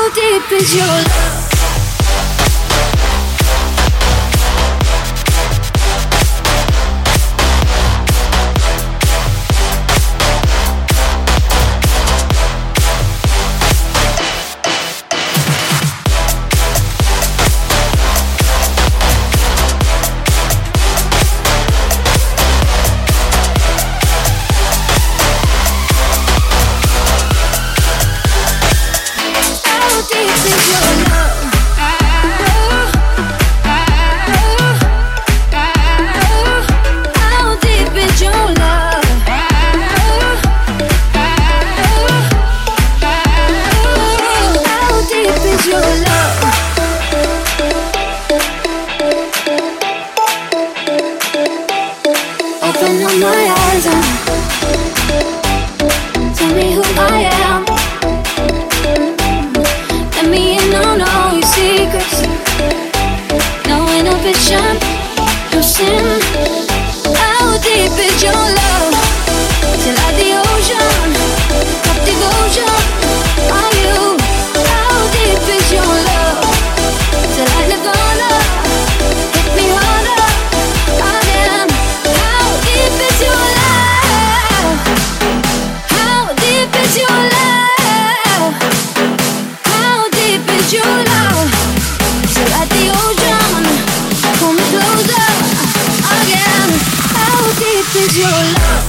How deep is your love? Open up my eyes and tell me who I am. Let me in on all your secrets. No inhibition, no sin. How deep is your love? Till like the ocean, of devotion. Are you? How deep is your love? Till like Nirvana, hit me harder again. How deep is your love? How deep is your love? How deep is your love? Till like the ocean, pull me closer again. How deep is your love?